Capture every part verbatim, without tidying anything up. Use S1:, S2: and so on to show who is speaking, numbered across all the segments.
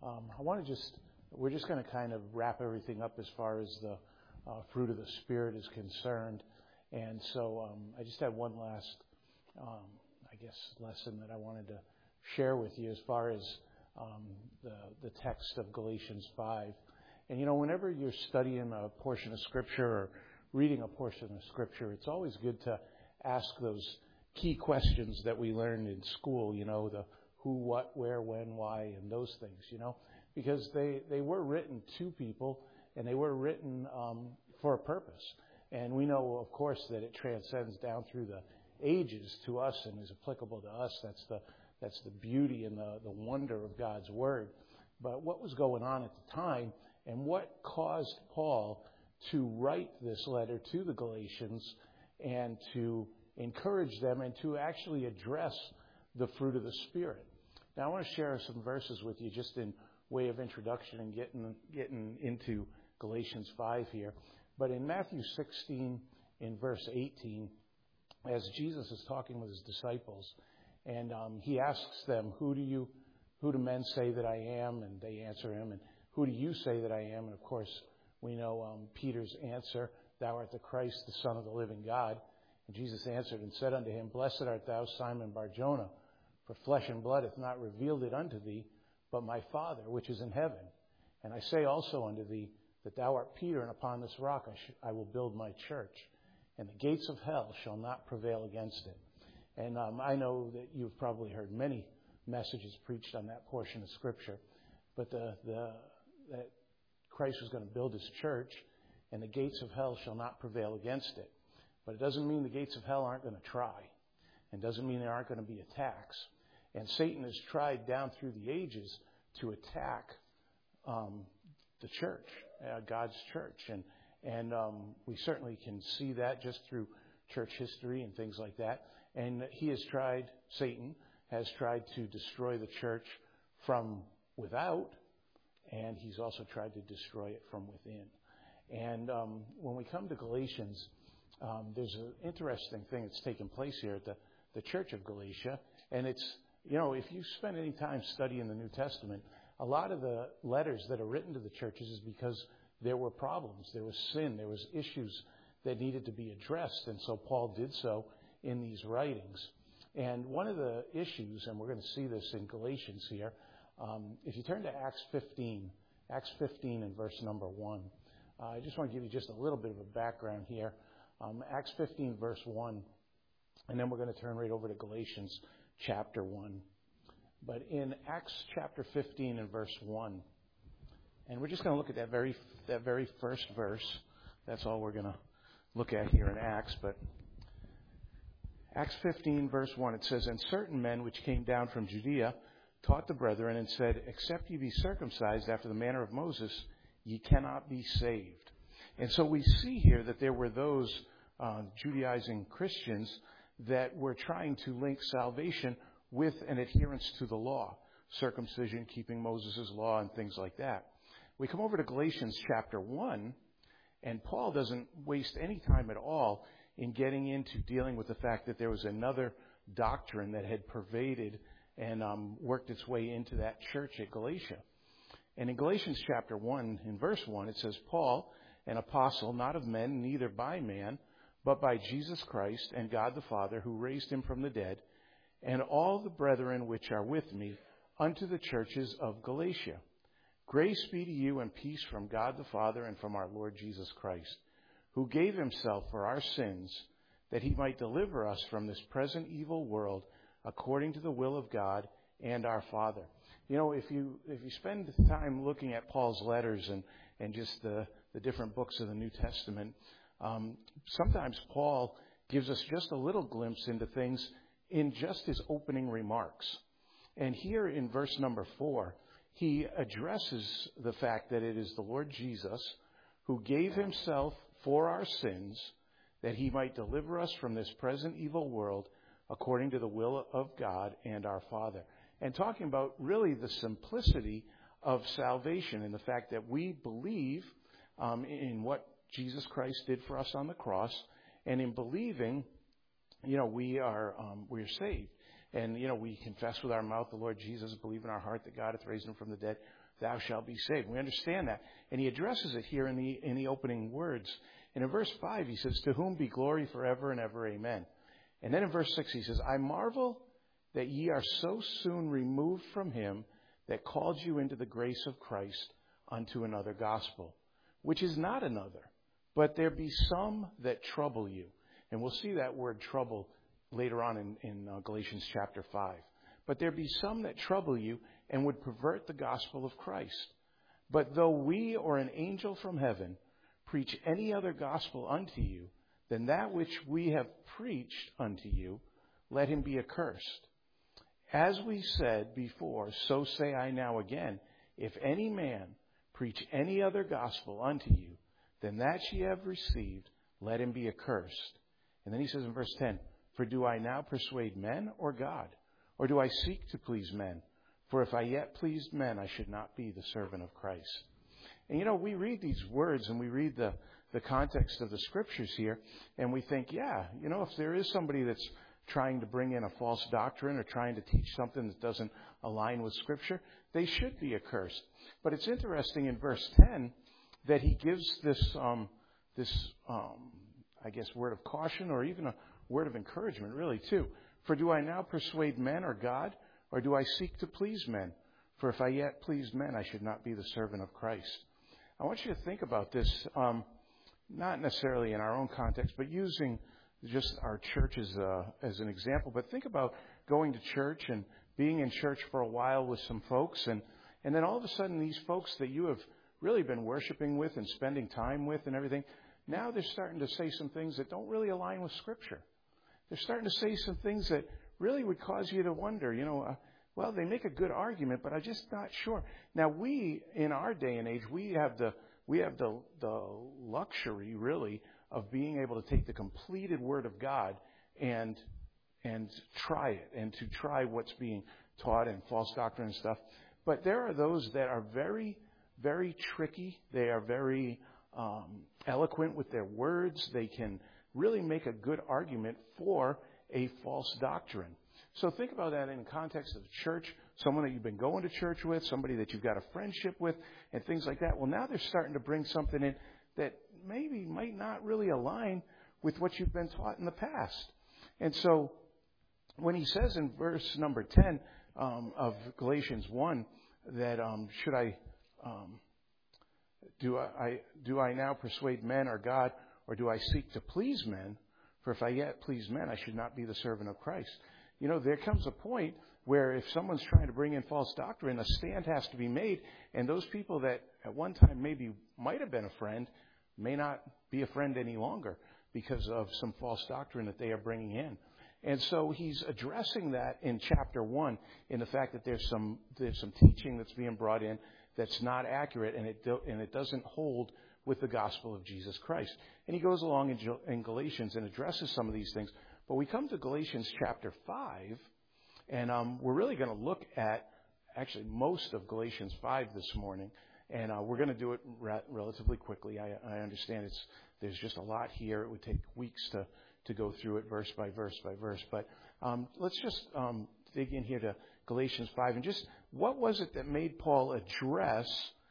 S1: Um, I want to just, we're just going to kind of wrap everything up as far as the uh, fruit of the Spirit is concerned. And so um, I just had one last, um, I guess, lesson that I wanted to share with you as far as um, the, the text of Galatians five. And, you know, whenever you're studying a portion of Scripture or reading a portion of Scripture, it's always good to ask those key questions that we learned in school, you know, the who, what, where, when, why, and those things, you know, because they, they were written to people and they were written um, for a purpose. And we know, of course, that it transcends down through the ages to us and is applicable to us. That's the that's the beauty and the, the wonder of God's Word. But what was going on at the time and what caused Paul to write this letter to the Galatians and to encourage them and to actually address the fruit of the Spirit. Now, I want to share some verses with you just in way of introduction and getting getting into Galatians five here. But in Matthew sixteen, in verse eighteen, as Jesus is talking with his disciples, and um, he asks them, "Who do you, who do men say that I am?" And they answer him, "And who do you say that I am?" And of course, we know um, Peter's answer, "Thou art the Christ, the Son of the living God." And Jesus answered and said unto him, "Blessed art thou, Simon Bar-Jonah, for flesh and blood hath not revealed it unto thee, but my Father which is in heaven. And I say also unto thee, that thou art Peter, and upon this rock I, sh- I will build my church, and the gates of hell shall not prevail against it." And um, I know that you've probably heard many messages preached on that portion of Scripture, but the, the that Christ was going to build his church, and the gates of hell shall not prevail against it. But it doesn't mean the gates of hell aren't going to try. It doesn't mean there aren't going to be attacks. And Satan has tried down through the ages to attack um, the church, uh, God's church. And and um, we certainly can see that just through church history and things like that. And he has tried, Satan has tried to destroy the church from without, and he's also tried to destroy it from within. And um, when we come to Galatians, um, there's an interesting thing that's taken place here at the, the church of Galatia. And it's, you know, if you spend any time studying the New Testament, a lot of the letters that are written to the churches is because there were problems, there was sin, there was issues that needed to be addressed. And so Paul did so in these writings. And one of the issues, and we're going to see this in Galatians here, um, if you turn to Acts fifteen, Acts fifteen and verse number one, uh, I just want to give you just a little bit of a background here. Um, Acts fifteen, verse one, and then we're going to turn right over to Galatians chapter one. But in Acts chapter fifteen and verse one, and we're just going to look at that very that very first verse. That's all we're going to look at here in Acts. But Acts fifteen, verse one, it says, "And certain men which came down from Judea taught the brethren and said, Except ye be circumcised after the manner of Moses, ye cannot be saved." And so we see here that there were those uh, Judaizing Christians that were trying to link salvation with an adherence to the law, circumcision, keeping Moses' law, and things like that. We come over to Galatians chapter one, and Paul doesn't waste any time at all in getting into dealing with the fact that there was another doctrine that had pervaded and um, worked its way into that church at Galatia. And in Galatians chapter one, in verse one, it says, "Paul, an apostle, not of men, neither by man, but by Jesus Christ and God the Father, who raised him from the dead, and all the brethren which are with me, unto the churches of Galatia. Grace be to you and peace from God the Father and from our Lord Jesus Christ, who gave himself for our sins, that he might deliver us from this present evil world, according to the will of God and our Father." You know, if you if you spend time looking at Paul's letters and, and just the, the different books of the New Testament, um, sometimes Paul gives us just a little glimpse into things in just his opening remarks. And here in verse number four, he addresses the fact that it is the Lord Jesus who gave himself for our sins, that he might deliver us from this present evil world, according to the will of God and our Father. And talking about really the simplicity of salvation and the fact that we believe um, in what Jesus Christ did for us on the cross, and in believing, you know, we are um, we are saved. And, you know, we confess with our mouth the Lord Jesus, believe in our heart that God hath raised him from the dead, thou shalt be saved. We understand that. And he addresses it here in the in the opening words. And in verse five, he says, to whom be glory forever and ever, amen. And then in verse six, he says, I marvel that ye are so soon removed from him that called you into the grace of Christ unto another gospel, which is not another, but there be some that trouble you. And we'll see that word trouble later on in, in uh, Galatians chapter five. But there be some that trouble you and would pervert the gospel of Christ. But though we or an angel from heaven preach any other gospel unto you than that which we have preached unto you, let him be accursed. As we said before, so say I now again, if any man preach any other gospel unto you than that ye have received, let him be accursed. And then he says in verse ten, for do I now persuade men or God? Or do I seek to please men? For if I yet pleased men, I should not be the servant of Christ. And, you know, we read these words and we read the, the context of the scriptures here, and we think, yeah, you know, if there is somebody that's trying to bring in a false doctrine or trying to teach something that doesn't align with Scripture, they should be accursed. But it's interesting in verse ten that he gives this, um, this um, I guess, word of caution or even a word of encouragement, really, too. For do I now persuade men or God, or do I seek to please men? For if I yet pleased men, I should not be the servant of Christ. I want you to think about this, um, not necessarily in our own context, but using just our church as, a, as an example. But think about going to church and being in church for a while with some folks, and, and then all of a sudden these folks that you have really been worshiping with and spending time with and everything, now they're starting to say some things that don't really align with Scripture. They're starting to say some things that really would cause you to wonder, you know, uh, well, they make a good argument, but I'm just not sure. Now, we, in our day and age, we have the we have the the luxury, really, of being able to take the completed Word of God and and try it, and to try what's being taught and false doctrine and stuff. But there are those that are very, very tricky. They are very um, eloquent with their words. They can really make a good argument for a false doctrine. So think about that in the context of church, someone that you've been going to church with, somebody that you've got a friendship with, and things like that. Well, now they're starting to bring something in that maybe might not really align with what you've been taught in the past. And so when he says in verse number ten um, of Galatians one that um, should I um, do I do I now persuade men or God, or do I seek to please men? For if I yet please men, I should not be the servant of Christ. You know, there comes a point where if someone's trying to bring in false doctrine, a stand has to be made, and those people that at one time maybe might have been a friend may not be a friend any longer because of some false doctrine that they are bringing in. And so he's addressing that in chapter one, in the fact that there's some there's some teaching that's being brought in that's not accurate, and it do, and it doesn't hold with the gospel of Jesus Christ. And he goes along in, in Galatians and addresses some of these things. But we come to Galatians chapter five, and um, we're really going to look at actually most of Galatians five this morning. And uh, we're going to do it ra- relatively quickly. I, I understand it's there's just a lot here. It would take weeks to, to go through it verse by verse by verse. But um, let's just um, dig in here to Galatians five. And just what was it that made Paul address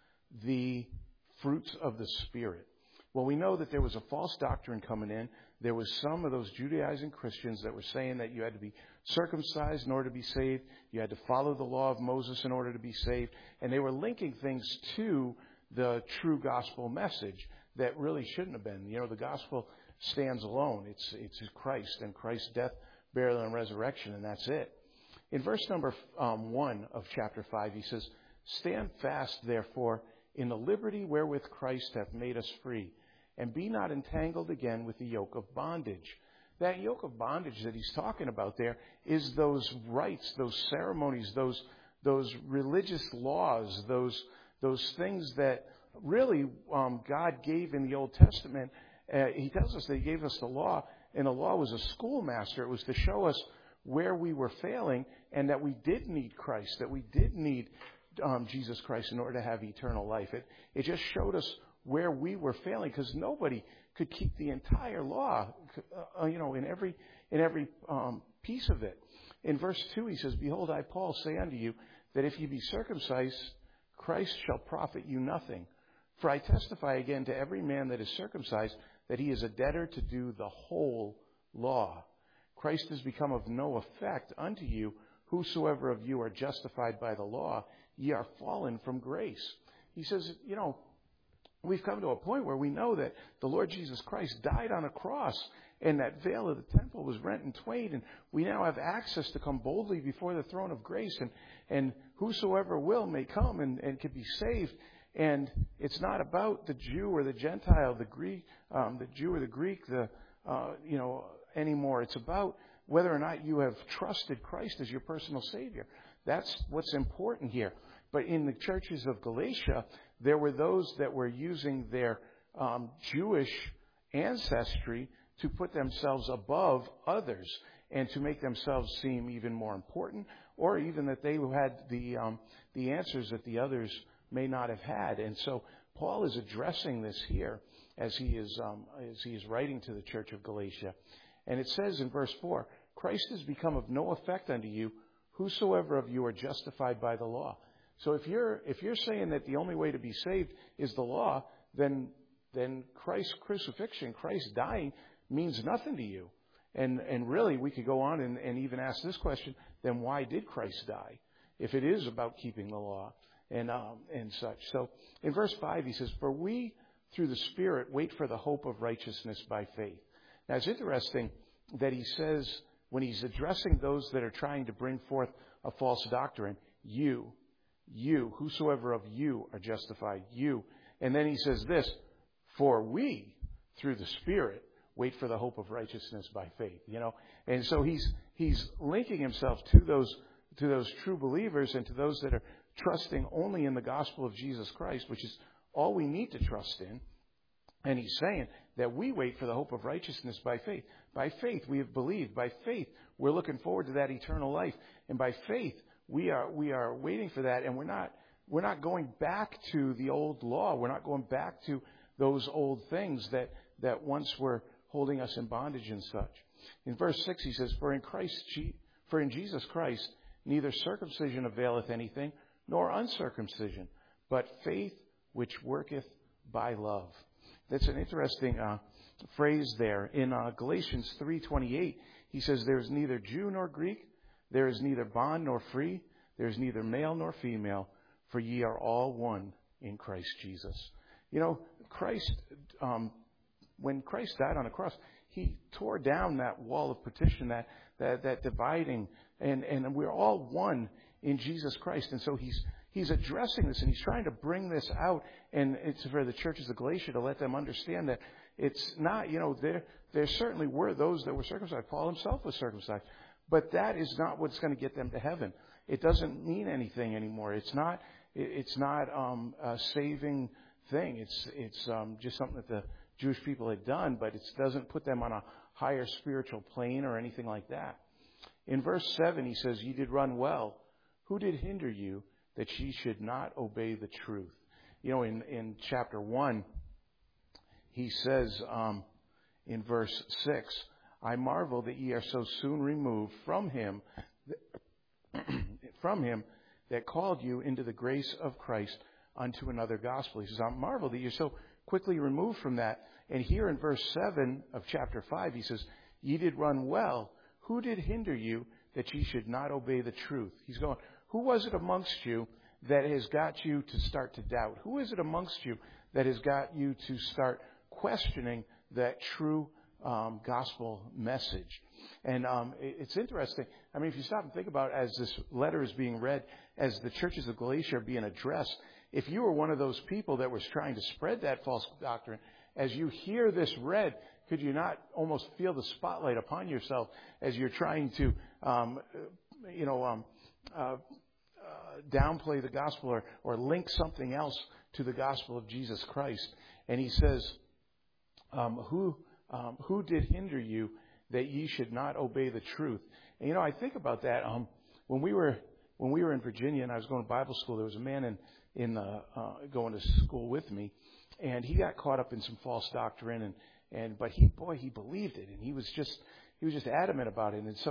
S1: the fruits of the Spirit? Well, we know that there was a false doctrine coming in. There was some of those Judaizing Christians that were saying that you had to be circumcised in order to be saved. You had to follow the law of Moses in order to be saved. And they were linking things to the true gospel message that really shouldn't have been. You know, the gospel stands alone. It's, it's Christ and Christ's death, burial, and resurrection, and that's it. In verse number um, one of chapter five, he says, stand fast, therefore, in the liberty wherewith Christ hath made us free, and be not entangled again with the yoke of bondage. That yoke of bondage that he's talking about there is those rites, those ceremonies, those those religious laws, those those things that really um, God gave in the Old Testament. Uh, he tells us that he gave us the law, and the law was a schoolmaster. It was to show us where we were failing and that we did need Christ, that we did need um, Jesus Christ in order to have eternal life. It, it just showed us where we were failing, because nobody could keep the entire law, uh, you know, in every in every um, piece of it. In verse two, he says, Behold, I, Paul, say unto you, that if ye be circumcised, Christ shall profit you nothing. For I testify again to every man that is circumcised, that he is a debtor to do the whole law. Christ is become of no effect unto you. Whosoever of you are justified by the law, ye are fallen from grace. He says, you know, we've come to a point where we know that the Lord Jesus Christ died on a cross, and that veil of the temple was rent in twain, and we now have access to come boldly before the throne of grace, and, and whosoever will may come and, and can be saved. And it's not about the Jew or the Gentile, the Greek, um, the Jew or the Greek, the uh, you know, anymore. It's about whether or not you have trusted Christ as your personal Savior. That's what's important here. But in the churches of Galatia, there were those that were using their um, Jewish ancestry to put themselves above others and to make themselves seem even more important, or even that they had the um, the answers that the others may not have had. And so Paul is addressing this here as he is um, as he is writing to the church of Galatia. And it says in verse four, Christ has become of no effect unto you, whosoever of you are justified by the law. So if you're if you're saying that the only way to be saved is the law, then then Christ's crucifixion, Christ dying, means nothing to you. And and really, we could go on and, and even ask this question, then why did Christ die? If it is about keeping the law and um, and such. So in verse five, he says, For we, through the Spirit, wait for the hope of righteousness by faith. Now, it's interesting that he says, when he's addressing those that are trying to bring forth a false doctrine, you, you, whosoever of you are justified, you. And then he says this, for we, through the Spirit, wait for the hope of righteousness by faith. You know, and so he's he's linking himself to those to those true believers and to those that are trusting only in the gospel of Jesus Christ, which is all we need to trust in. And he's saying that we wait for the hope of righteousness by faith. By faith, we have believed. By faith, we're looking forward to that eternal life. And by faith, we are we are waiting for that. And we're not we're not going back to the old law. We're not going back to those old things that, that once were holding us in bondage and such. In verse six, he says, For in Christ, for in Jesus Christ, neither circumcision availeth anything, nor uncircumcision, but faith which worketh by love. That's an interesting uh, phrase there. In uh, Galatians three twenty-eight, he says, There is neither Jew nor Greek, there is neither bond nor free, there is neither male nor female, for ye are all one in Christ Jesus. You know, Christ, um, when Christ died on the cross, he tore down that wall of partition, that that, that dividing, and, and we're all one in Jesus Christ. And so he's he's addressing this, and he's trying to bring this out, and it's for the churches of Galatia to let them understand that it's not, you know, there there certainly were those that were circumcised. Paul himself was circumcised, but that is not what's going to get them to heaven. It doesn't mean anything anymore. It's not it's not um, a saving thing. It's it's um, just something that the Jewish people had done, but it doesn't put them on a higher spiritual plane or anything like that. In verse seven, he says, Ye did run well. Who did hinder you that ye should not obey the truth? You know, in, in chapter one, he says um, in verse six, I marvel that ye are so soon removed from him, from him that called you into the grace of Christ unto another gospel. He says, I marvel that you're so quickly removed from that. And here in verse seven of chapter five, he says, Ye did run well. Who did hinder you that ye should not obey the truth? He's going, who was it amongst you that has got you to start to doubt? Who is it amongst you that has got you to start questioning that true um, gospel message? And um, it's interesting. I mean, if you stop and think about it, as this letter is being read, as the churches of Galatia are being addressed, if you were one of those people that was trying to spread that false doctrine, as you hear this read, could you not almost feel the spotlight upon yourself as you're trying to, um, you know, um, uh, uh, downplay the gospel or, or link something else to the gospel of Jesus Christ? And he says, um, who um, who did hinder you that ye should not obey the truth? And, you know, I think about that. Um, when we were when we were in Virginia and I was going to Bible school, there was a man in in the, uh, going to school with me, and he got caught up in some false doctrine, and, and but he boy he believed it, and he was just he was just adamant about it. And so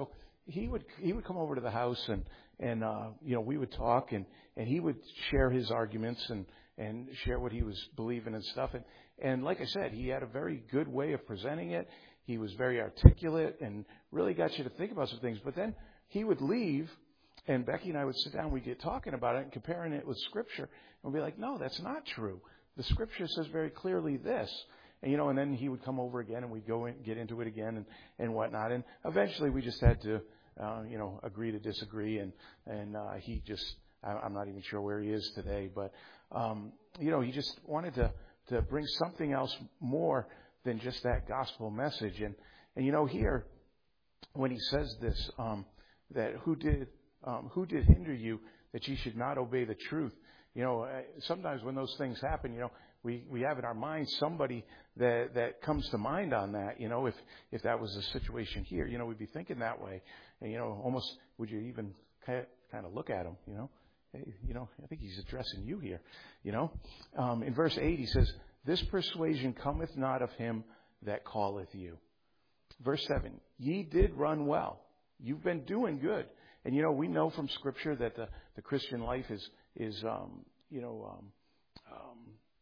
S1: he would he would come over to the house and and uh, you know we would talk and, and he would share his arguments and, and share what he was believing and stuff and and like I said, he had a very good way of presenting it. He was very articulate and really got you to think about some things. But then he would leave, and Becky and I would sit down. We'd get talking about it and comparing it with Scripture, and we'd be like, "No, that's not true. The Scripture says very clearly this." And, you know, and then he would come over again, and we'd go and get into it again and, and whatnot. And eventually, we just had to, uh, you know, agree to disagree. And and uh, he just, I, I'm not even sure where he is today, but um, you know, he just wanted to to bring something else more than just that gospel message. And and you know, here when he says this, um, that who did um, who did hinder you that ye should not obey the truth? You know, sometimes when those things happen, you know, we, we have in our minds somebody that, that comes to mind on that. You know, if, if that was the situation here, you know, we'd be thinking that way. And, you know, almost would you even kind of look at him, you know? Hey, you know, I think he's addressing you here, you know. Um, in verse eight, he says, this persuasion cometh not of him that calleth you. Verse seven, ye did run well. You've been doing good. And, you know, we know from Scripture that the, the Christian life is, is um, you know, um, um,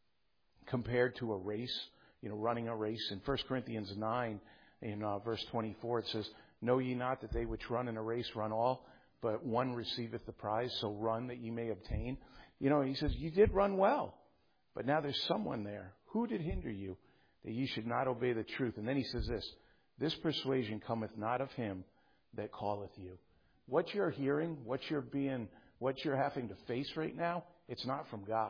S1: compared to a race, you know, running a race. In First Corinthians nine, in uh, verse twenty-four, it says, know ye not that they which run in a race run all, but one receiveth the prize, so run that ye may obtain. You know, he says, you did run well, but now there's someone there. Who did hinder you that ye should not obey the truth? And then he says this, this persuasion cometh not of him that calleth you. What you're hearing, what you're being, what you're having to face right now, it's not from God.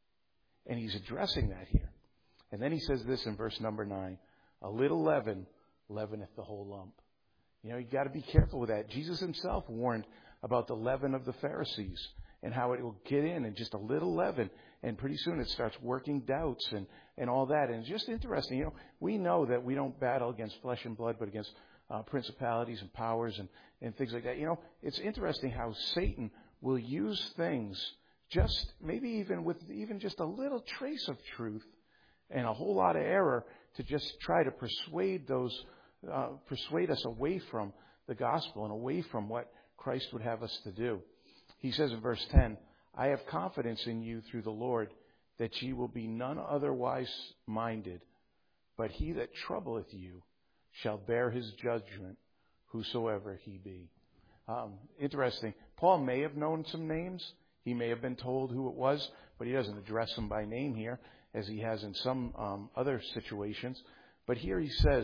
S1: And he's addressing that here. And then he says this in verse number nine, a little leaven leaveneth the whole lump. You know, you got to be careful with that. Jesus himself warned about the leaven of the Pharisees and how it will get in and just a little leaven. And pretty soon it starts working doubts and, and all that. And it's just interesting. You know, we know that we don't battle against flesh and blood, but against uh, principalities and powers and, and things like that. You know, it's interesting how Satan will use things just maybe even with even just a little trace of truth and a whole lot of error to just try to persuade those, uh, persuade us away from the gospel and away from what Christ would have us to do. He says in verse ten, I have confidence in you through the Lord that ye will be none otherwise minded, but he that troubleth you shall bear his judgment, whosoever he be. Um, interesting. Paul may have known some names. He may have been told who it was, but he doesn't address them by name here, as he has in some um, other situations. But here he says,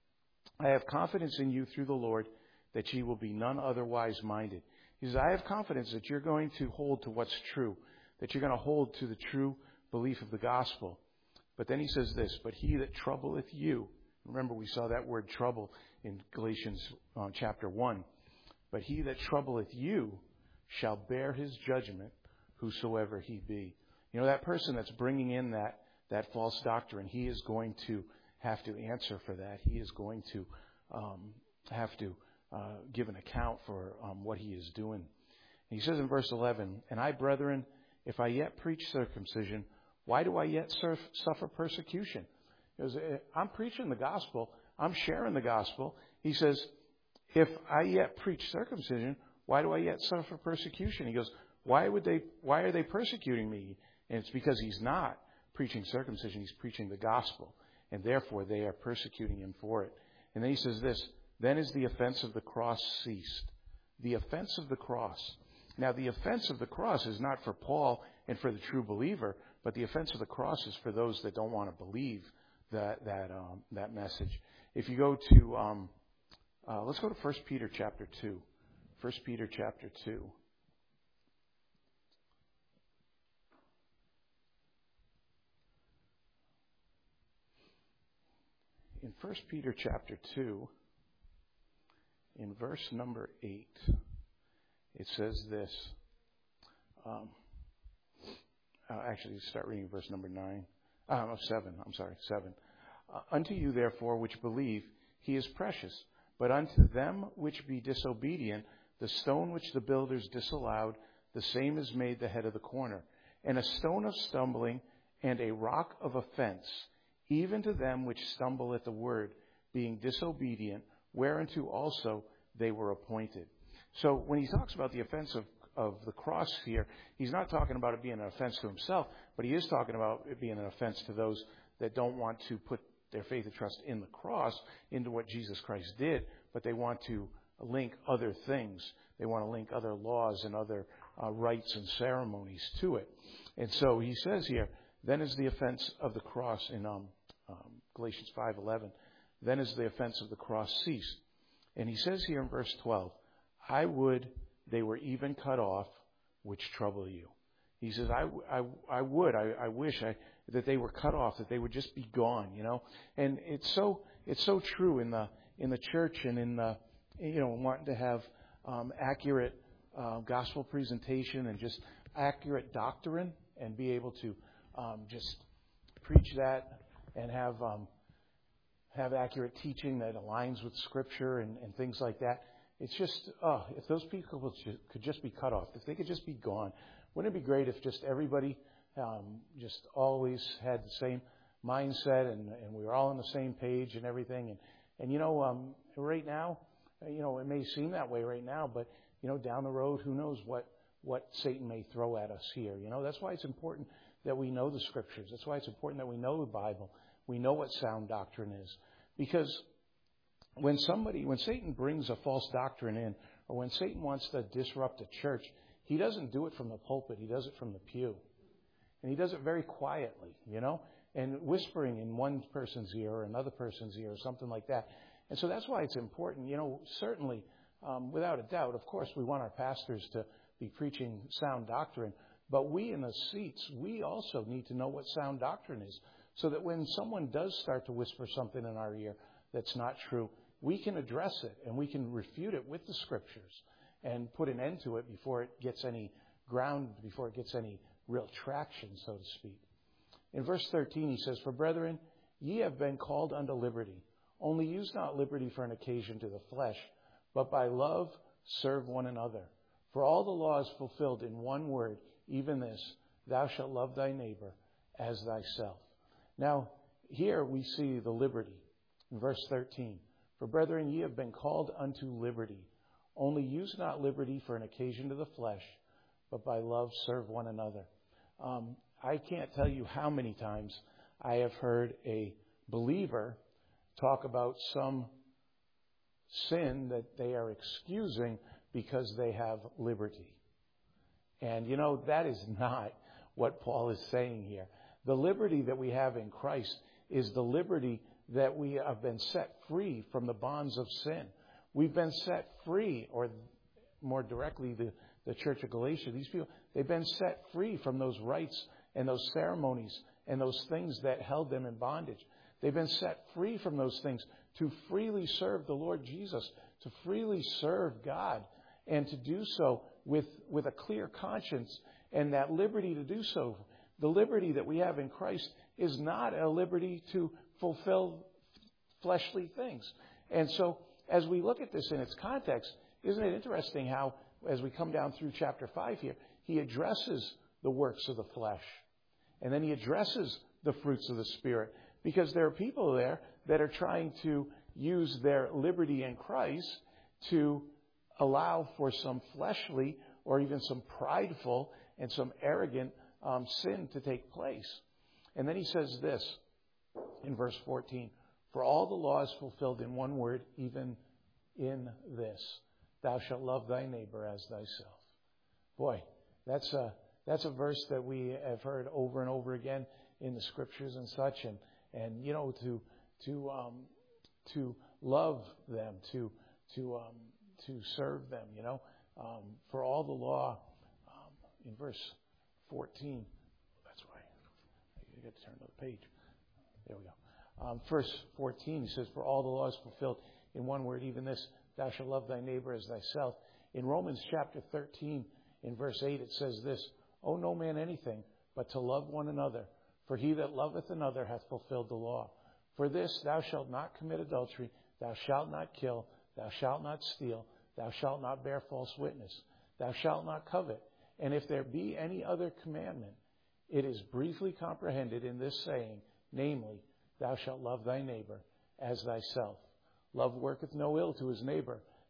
S1: I have confidence in you through the Lord that ye will be none otherwise minded. He says, I have confidence that you're going to hold to what's true, that you're going to hold to the true belief of the gospel. But then he says this, but he that troubleth you. Remember, we saw that word trouble in Galatians uh, chapter one. But he that troubleth you shall bear his judgment, whosoever he be. You know, that person that's bringing in that, that false doctrine, he is going to have to answer for that. He is going to um, have to uh, give an account for um, what he is doing. And he says in verse eleven, and I, brethren, if I yet preach circumcision, why do I yet surf, suffer persecution? He says, I'm preaching the gospel. I'm sharing the gospel. He says, if I yet preach circumcision, why do I yet suffer persecution? He goes, why would they, why are they persecuting me? And it's because he's not preaching circumcision. He's preaching the gospel. And therefore they are persecuting him for it. And then he says this, then is the offense of the cross ceased. The offense of the cross. Now the offense of the cross is not for Paul and for the true believer, but the offense of the cross is for those that don't want to believe that, that, um, that message. If you go to, um, uh, let's go to First Peter chapter two. First Peter chapter two. In First Peter chapter two, in verse number eight, it says this. Um, uh, actually, start reading verse number nine. Uh, seven, I'm sorry, seven. Uh, unto you, therefore, which believe, he is precious. But unto them which be disobedient, the stone which the builders disallowed, the same is made the head of the corner, and a stone of stumbling, and a rock of offense, even to them which stumble at the word, being disobedient, whereunto also they were appointed. So when he talks about the offense of, of the cross here, he's not talking about it being an offense to himself, but he is talking about it being an offense to those that don't want to put their faith and trust in the cross, into what Jesus Christ did, but they want to link other things. They want to link other laws and other uh, rites and ceremonies to it. And so he says here, then is the offense of the cross in um, um, Galatians five eleven, then is the offense of the cross ceased. And he says here in verse twelve, I would they were even cut off, which trouble you. He says, I, I, I would, I, I wish I, that they were cut off, that they would just be gone, you know. And it's so it's so true in the in the church and in the, you know, wanting to have um, accurate uh, gospel presentation and just accurate doctrine and be able to um, just preach that and have um, have accurate teaching that aligns with Scripture and, and things like that. It's just, oh, if those people could just be cut off, if they could just be gone, wouldn't it be great if just everybody um, just always had the same mindset and, and we were all on the same page and everything? And, and you know, um, right now, you know, it may seem that way right now, but, you know, down the road, who knows what, what Satan may throw at us here. You know, that's why it's important that we know the Scriptures. That's why it's important that we know the Bible. We know what sound doctrine is. Because when somebody, when Satan brings a false doctrine in, or when Satan wants to disrupt a church, he doesn't do it from the pulpit. He does it from the pew. And he does it very quietly, you know, and whispering in one person's ear or another person's ear or something like that. And so that's why it's important, you know, certainly, um, without a doubt, of course, we want our pastors to be preaching sound doctrine. But we in the seats, we also need to know what sound doctrine is, so that when someone does start to whisper something in our ear that's not true, we can address it and we can refute it with the Scriptures and put an end to it before it gets any ground, before it gets any real traction, so to speak. In verse thirteen, he says, For brethren, ye have been called unto liberty. Only use not liberty for an occasion to the flesh, but by love serve one another. For all the law is fulfilled in one word, even this, thou shalt love thy neighbor as thyself. Now, here we see the liberty. In verse thirteen, For brethren, ye have been called unto liberty. Only use not liberty for an occasion to the flesh, but by love serve one another. Um, I can't tell you how many times I have heard a believer talk about some sin that they are excusing because they have liberty. And, you know, that is not what Paul is saying here. The liberty that we have in Christ is the liberty that we have been set free from the bonds of sin. We've been set free, or more directly, the, the Church of Galatia, these people, they've been set free from those rites and those ceremonies and those things that held them in bondage. They've been set free from those things to freely serve the Lord Jesus, to freely serve God, and to do so with, with a clear conscience and that liberty to do so. The liberty that we have in Christ is not a liberty to fulfill fleshly things. And so as we look at this in its context, isn't it interesting how, as we come down through chapter five here, he addresses the works of the flesh. And then he addresses the fruits of the Spirit. Because there are people there that are trying to use their liberty in Christ to allow for some fleshly or even some prideful and some arrogant um, sin to take place. And then he says this in verse fourteen, For all the law is fulfilled in one word, even in this, thou shalt love thy neighbor as thyself. Boy, that's a, that's a verse that we have heard over and over again in the Scriptures and such. And, and you know, to to um, to love them, to to um, to serve them, you know. Um, for all the law, um, in verse fourteen, that's why I got to turn to the page. There we go. Um, verse fourteen, he says, For all the law is fulfilled in one word, even this, thou shalt love thy neighbor as thyself. In Romans chapter thirteen, in verse eight, it says this, Owe no man anything but to love one another, for he that loveth another hath fulfilled the law. For this, thou shalt not commit adultery, thou shalt not kill, thou shalt not steal, thou shalt not bear false witness, thou shalt not covet. And if there be any other commandment, it is briefly comprehended in this saying, namely, thou shalt love thy neighbor as thyself. Love worketh no ill to his neighbor,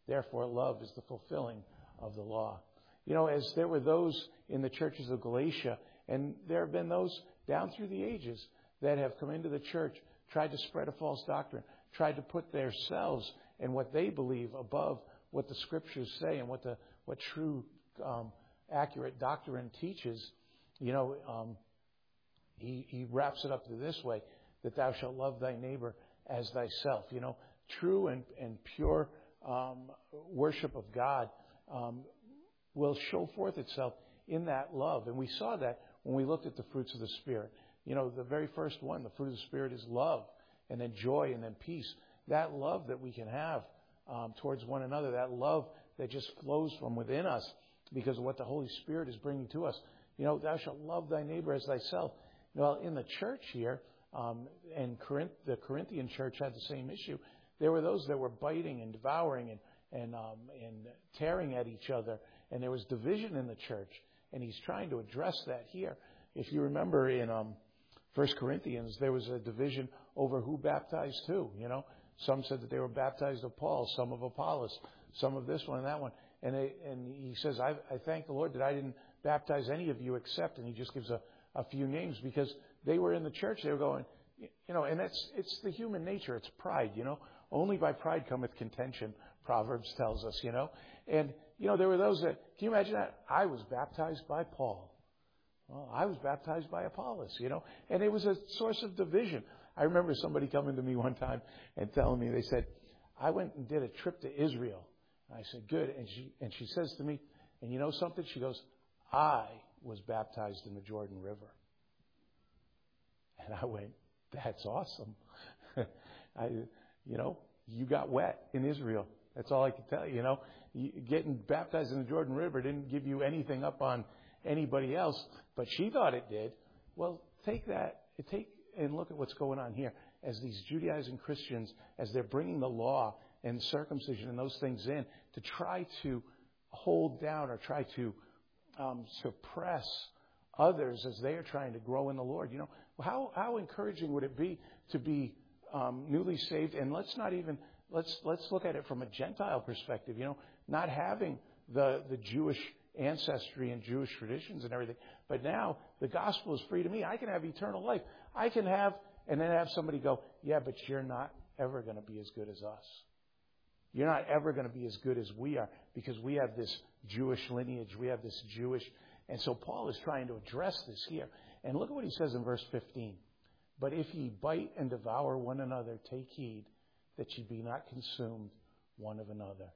S1: Therefore, love is the fulfilling of the law. You know, as there were those in the churches of Galatia, and there have been those down through the ages that have come into the church, tried to spread a false doctrine, tried to put themselves and what they believe above what the Scriptures say and what the what true, um, accurate doctrine teaches. You know, um, he, he wraps it up to this way, that thou shalt love thy neighbor as thyself. You know, true and, and pure um, worship of God um, will show forth itself in that love. And we saw that when we looked at the fruits of the Spirit. You know, the very first one, the fruit of the Spirit, is love, and then joy, and then peace. That love that we can have um, towards one another, that love that just flows from within us because of what the Holy Spirit is bringing to us. You know, thou shalt love thy neighbor as thyself. Well, in the church here, um, and Corinth, the Corinthian church had the same issue. There were those that were biting and devouring and and um, and tearing at each other, and there was division in the church. And he's trying to address that here. If you remember in um, First Corinthians, there was a division over who baptized who. You know, some said that they were baptized of Paul, some of Apollos, some of this one and that one. And they, and he says, I, I thank the Lord that I didn't baptize any of you except, and he just gives a, a few names because they were in the church. They were going, you know, and that's it's the human nature. It's pride. You know, only by pride cometh contention. Proverbs tells us. You know, and you know there were those that. Can you imagine that? I was baptized by Paul. Well, I was baptized by Apollos, you know, and it was a source of division. I remember somebody coming to me one time and telling me, they said, I went and did a trip to Israel. And I said, good. And she, and she says to me, and you know something? She goes, I was baptized in the Jordan River. And I went, that's awesome. I, you know, you got wet in Israel. That's all I can tell you, you know. You, getting baptized in the Jordan River didn't give you anything up on anybody else, but she thought it did. Well, take that, take and look at what's going on here. As these Judaizing Christians, as they're bringing the law and circumcision and those things in to try to hold down or try to um, suppress others as they are trying to grow in the Lord. You know, how how encouraging would it be to be um, newly saved? And let's not even let's let's look at it from a Gentile perspective. You know, not having the the Jewish ancestry and Jewish traditions and everything. But now the gospel is free to me. I can have eternal life. I can have, and then have somebody go, yeah, but you're not ever going to be as good as us. You're not ever going to be as good as we are because we have this Jewish lineage. We have this Jewish. And so Paul is trying to address this here. And look at what he says in verse fifteen. But if ye bite and devour one another, take heed that ye be not consumed one of another.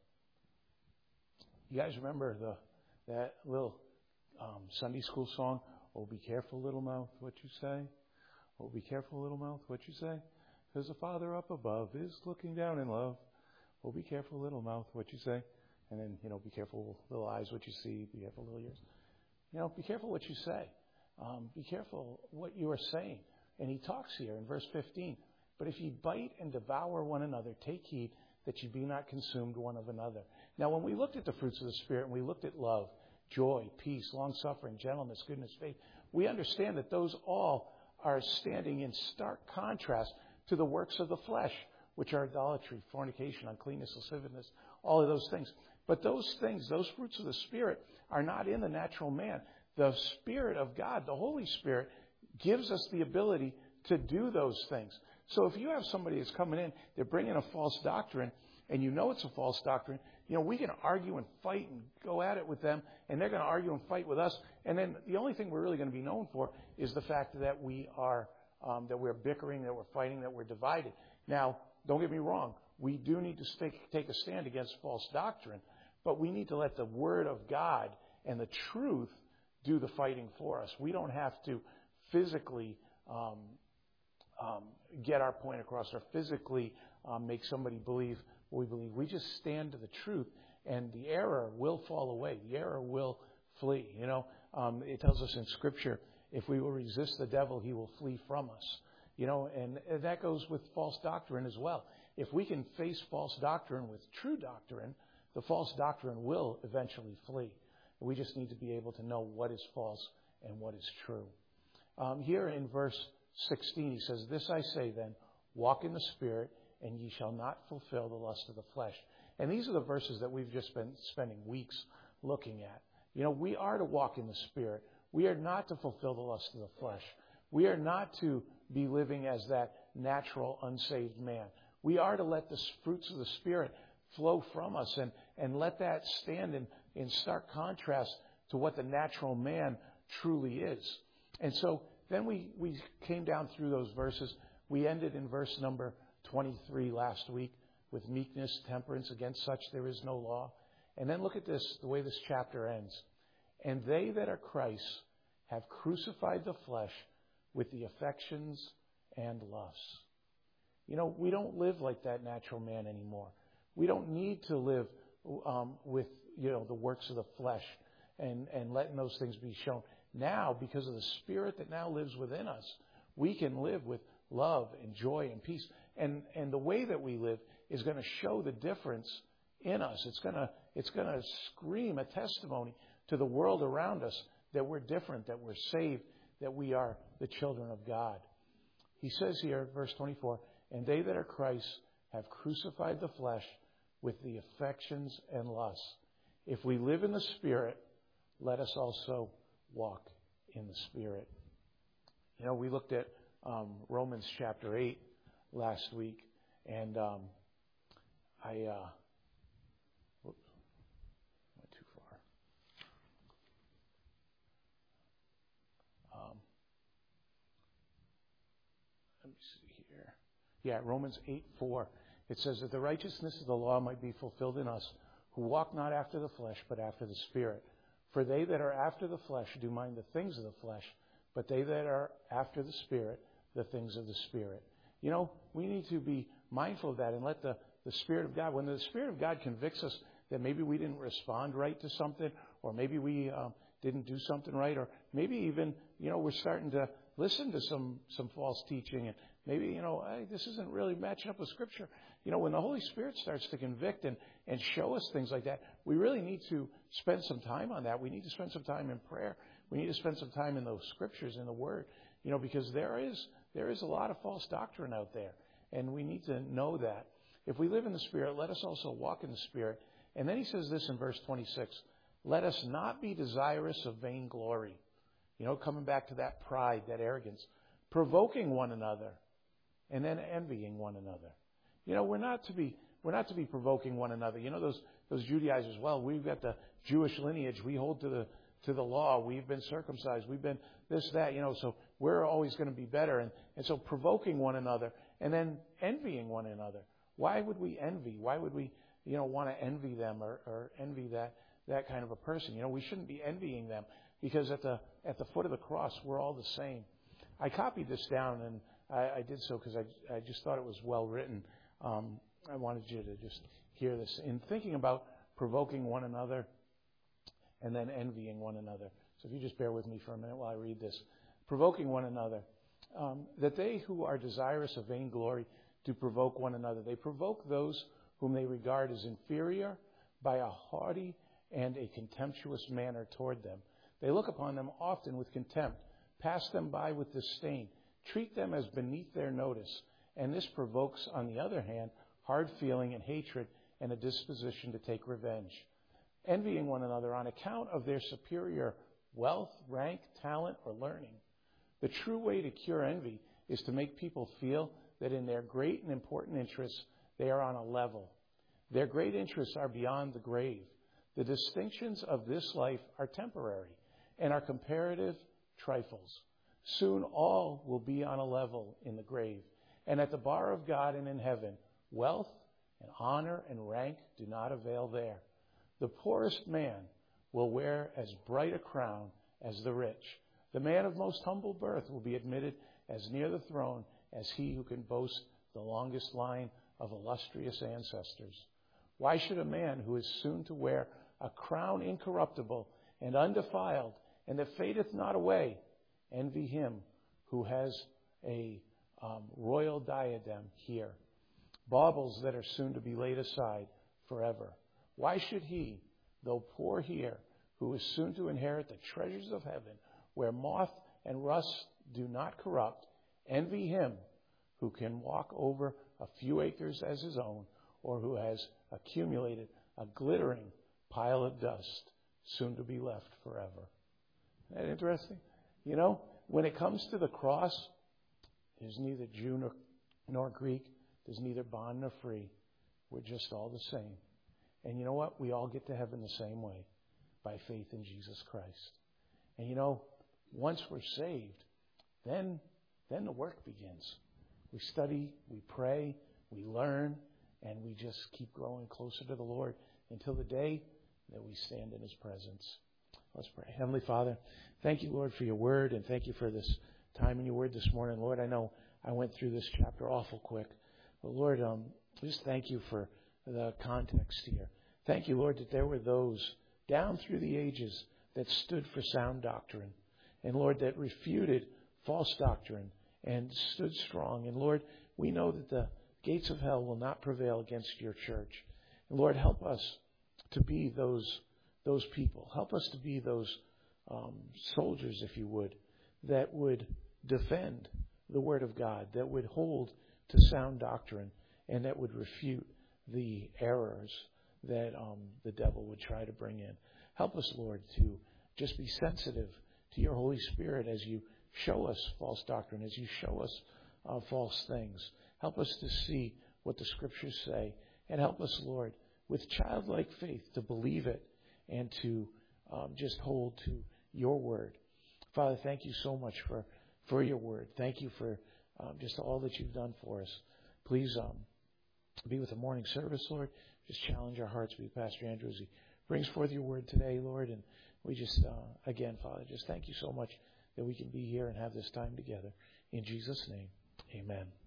S1: You guys remember the that little um, Sunday school song, oh, be careful, little mouth, what you say. Oh, be careful, little mouth, what you say. Because the Father up above is looking down in love. Oh, be careful, little mouth, what you say. And then, you know, be careful, little eyes, what you see. Be careful, little ears. You know, be careful what you say. Um, be careful what you are saying. And he talks here in verse fifteen. But if ye bite and devour one another, take heed that ye be not consumed one of another. Now, when we looked at the fruits of the Spirit, and we looked at love, joy, peace, long-suffering, gentleness, goodness, faith, we understand that those all are standing in stark contrast to the works of the flesh, which are idolatry, fornication, uncleanness, lasciviousness, all of those things. But those things, those fruits of the Spirit, are not in the natural man. The Spirit of God, the Holy Spirit, gives us the ability to do those things. So if you have somebody that's coming in, they're bringing a false doctrine, and you know it's a false doctrine, you know, we can argue and fight and go at it with them, and they're going to argue and fight with us. And then the only thing we're really going to be known for is the fact that we are, um, that we're bickering, that we're fighting, that we're divided. Now, don't get me wrong. We do need to stay, take a stand against false doctrine, but we need to let the Word of God and the truth do the fighting for us. We don't have to physically um, um, get our point across or physically um, make somebody believe what we believe. We just stand to the truth, and the error will fall away. The error will flee. You know, um, it tells us in Scripture, if we will resist the devil, he will flee from us. You know, and that goes with false doctrine as well. If we can face false doctrine with true doctrine, the false doctrine will eventually flee. We just need to be able to know what is false and what is true. Um, here in verse sixteen, he says, this I say then, walk in the Spirit, and ye shall not fulfill the lust of the flesh. And these are the verses that we've just been spending weeks looking at. You know, we are to walk in the Spirit. We are not to fulfill the lust of the flesh. We are not to be living as that natural, unsaved man. We are to let the fruits of the Spirit flow from us and, and let that stand in, in stark contrast to what the natural man truly is. And so then we, we came down through those verses. We ended in verse number twenty-three last week with meekness, temperance. Against such there is no law. And then look at this, the way this chapter ends. And they that are Christ have crucified the flesh with the affections and lusts. You know, we don't live like that natural man anymore. We don't need to live um, with, you know, the works of the flesh and, and letting those things be shown. Now, because of the Spirit that now lives within us, we can live with love and joy and peace. And, and the way that we live is going to show the difference in us. It's going to, it's going to scream a testimony to the world around us that we're different, that we're saved, that we are the children of God. He says here, verse twenty-four, and they that are Christ have crucified the flesh with the affections and lusts. If we live in the Spirit, let us also walk in the Spirit. You know, we looked at um, Romans chapter eight last week, and um, I uh, whoops, went too far. Um, let me see here. Yeah, Romans eight four. It says that the righteousness of the law might be fulfilled in us, who walk not after the flesh, but after the Spirit. For they that are after the flesh do mind the things of the flesh, but they that are after the Spirit, the things of the Spirit. You know, we need to be mindful of that and let the, the Spirit of God, when the Spirit of God convicts us that maybe we didn't respond right to something, or maybe we um, didn't do something right, or maybe even, you know, we're starting to listen to some, some false teaching, and maybe, you know, hey, this isn't really matching up with Scripture. You know, when the Holy Spirit starts to convict and, and show us things like that, we really need to spend some time on that. We need to spend some time in prayer. We need to spend some time in those Scriptures, in the Word, you know, because there is there is a lot of false doctrine out there, and we need to know that. If we live in the Spirit, let us also walk in the Spirit. And then he says this in verse twenty-six, let us not be desirous of vainglory. You know, coming back to that pride, that arrogance, provoking one another, and then envying one another. You know, we're not to be we're not to be provoking one another. You know, those those Judaizers, well, we've got the Jewish lineage. We hold to the to the law. We've been circumcised. We've been this, that, you know, so we're always going to be better. And, and so provoking one another and then envying one another. Why would we envy? Why would we, you know, want to envy them or, or envy that that kind of a person? You know, we shouldn't be envying them, because at the at the foot of the cross, we're all the same. I copied this down, and I, I did so because I, I just thought it was well written. Um, I wanted you to just hear this. In thinking about provoking one another and then envying one another. So if you just bear with me for a minute while I read this. Provoking one another. Um, that they who are desirous of vainglory do provoke one another. They provoke those whom they regard as inferior by a haughty and a contemptuous manner toward them. They look upon them often with contempt, pass them by with disdain, treat them as beneath their notice. And this provokes, on the other hand, hard feeling and hatred and a disposition to take revenge. Envying one another on account of their superior wealth, rank, talent, or learning. The true way to cure envy is to make people feel that in their great and important interests, they are on a level. Their great interests are beyond the grave. The distinctions of this life are temporary and are comparative trifles. Soon all will be on a level in the grave. And at the bar of God and in heaven, wealth and honor and rank do not avail there. The poorest man will wear as bright a crown as the rich. The man of most humble birth will be admitted as near the throne as he who can boast the longest line of illustrious ancestors. Why should a man who is soon to wear a crown incorruptible and undefiled and that fadeth not away envy him who has a um, royal diadem here, baubles that are soon to be laid aside forever? Why should he, though poor here, who is soon to inherit the treasures of heaven, where moth and rust do not corrupt, envy him who can walk over a few acres as his own, or who has accumulated a glittering pile of dust soon to be left forever. Isn't that interesting? You know, when it comes to the cross, there's neither Jew nor, nor Greek. There's neither bond nor free. We're just all the same. And you know what? We all get to heaven the same way, by faith in Jesus Christ. And you know, once we're saved, then then the work begins. We study, we pray, we learn, and we just keep growing closer to the Lord until the day that we stand in His presence. Let's pray. Heavenly Father, thank you, Lord, for your word, and thank you for this time in your word this morning. Lord, I know I went through this chapter awful quick, but Lord, um, just thank you for the context here. Thank you, Lord, that there were those down through the ages that stood for sound doctrine, and Lord, that refuted false doctrine and stood strong. And Lord, we know that the gates of hell will not prevail against your church. And Lord, help us to be those those people. Help us to be those um, soldiers, if you would, that would defend the Word of God, that would hold to sound doctrine, and that would refute the errors that um, the devil would try to bring in. Help us, Lord, to just be sensitive to your Holy Spirit as you show us false doctrine, as you show us uh, false things. Help us to see what the Scriptures say, and help us, Lord, with childlike faith to believe it and to um, just hold to your word. Father, thank you so much for, for your word. Thank you for um, just all that you've done for us. Please um, be with the morning service, Lord. Just challenge our hearts with Pastor Andrew as he brings forth your word today, Lord. And we just, uh, again, Father, just thank you so much that we can be here and have this time together. In Jesus' name, amen.